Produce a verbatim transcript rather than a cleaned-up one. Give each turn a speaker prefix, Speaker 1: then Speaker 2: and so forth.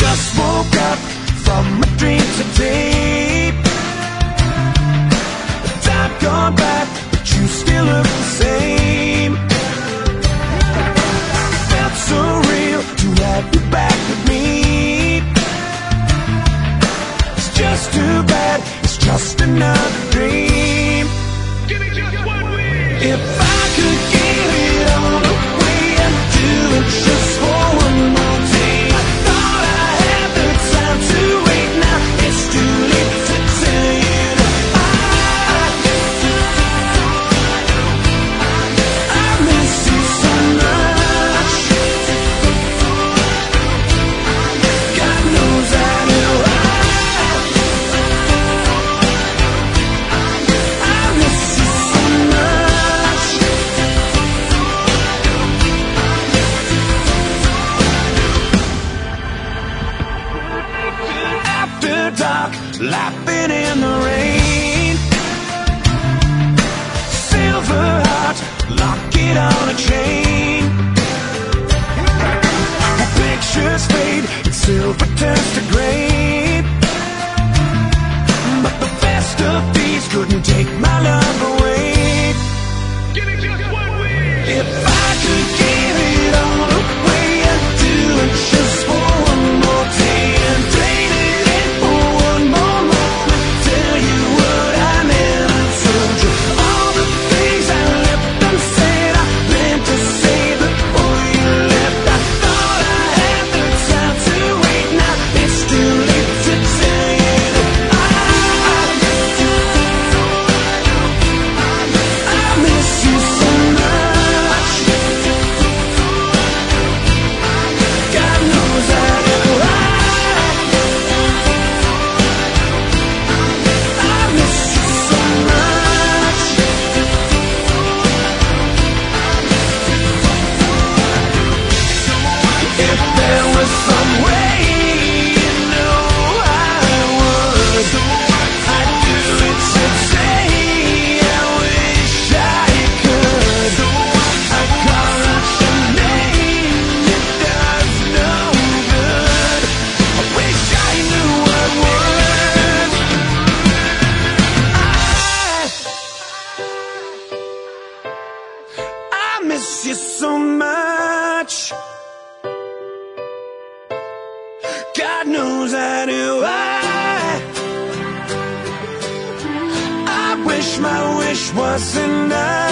Speaker 1: just woke up from a dream today. Time gone back, but you still look the same. Felt so real to have you back with me. It's just too bad, it's just another dream. Give me just one wish. If I could give it all away and do it just for one more day. I thought I had the time to wait, now it's too late to tell you that I, I miss you so much. God knows I do. I, I miss you so much. After dark, laughing in the rain. Silver heart, lock it on a chain. Pictures fade, and silver turns to gray. But the best of these couldn't take my love away. Give me just one wish. If I could give it all away and do it just for one more day and trade it in for one more moment, tell you what I never told you, all the things I left unsaid, I meant to say before you left. I thought I had the time to wait, now it's too late to tell you that I, I miss you so much. God knows I do. I, I miss you so much. If there was some way, you know I would, I'd do it to say I wish I could. I call out your name, it does no good. I wish I knew what would. I, I miss you so much. God knows I do. I, I wish my wish was enough.